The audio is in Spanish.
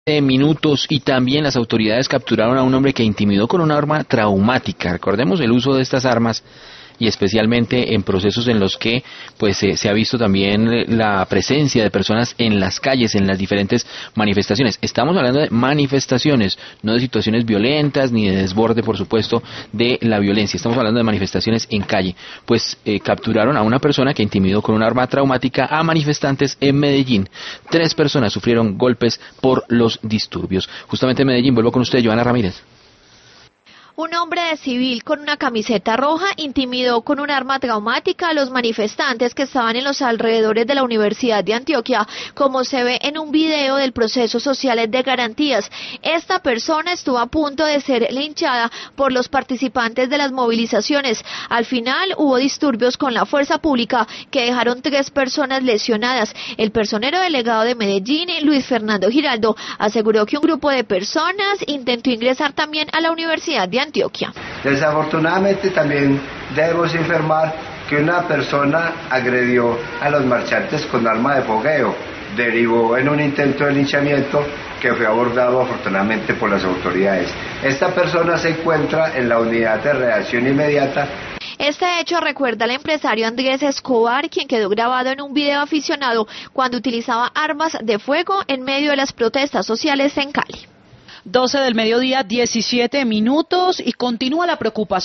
Minutos y también las autoridades capturaron a un hombre que intimidó con una arma traumática. Recordemos el uso de estas armas y especialmente en procesos en los que pues se ha visto también la presencia de personas en las calles, en las diferentes manifestaciones. Estamos hablando de manifestaciones, no de situaciones violentas ni de desborde, por supuesto, de la violencia. Estamos hablando de manifestaciones en calle. Pues capturaron a una persona que intimidó con un arma traumática a manifestantes en Medellín. 3 personas sufrieron golpes por los disturbios. Justamente en Medellín, vuelvo con usted, Joana Ramírez. Un hombre de civil con una camiseta roja intimidó con un arma traumática a los manifestantes que estaban en los alrededores de la Universidad de Antioquia, como se ve en un video del proceso sociales de garantías. Esta persona estuvo a punto de ser linchada por los participantes de las movilizaciones. Al final hubo disturbios con la fuerza pública que dejaron 3 personas lesionadas. El personero delegado de Medellín, Luis Fernando Giraldo, aseguró que un grupo de personas intentó ingresar también a la Universidad de Antioquia. Desafortunadamente también debemos informar que una persona agredió a los marchantes con arma de fogueo. Derivó en un intento de linchamiento que fue abordado afortunadamente por las autoridades. Esta persona se encuentra en la unidad de reacción inmediata. Este hecho recuerda al empresario Andrés Escobar, quien quedó grabado en un video aficionado cuando utilizaba armas de fuego en medio de las protestas sociales en Cali. 12 del mediodía, 17 minutos, y continúa la preocupación.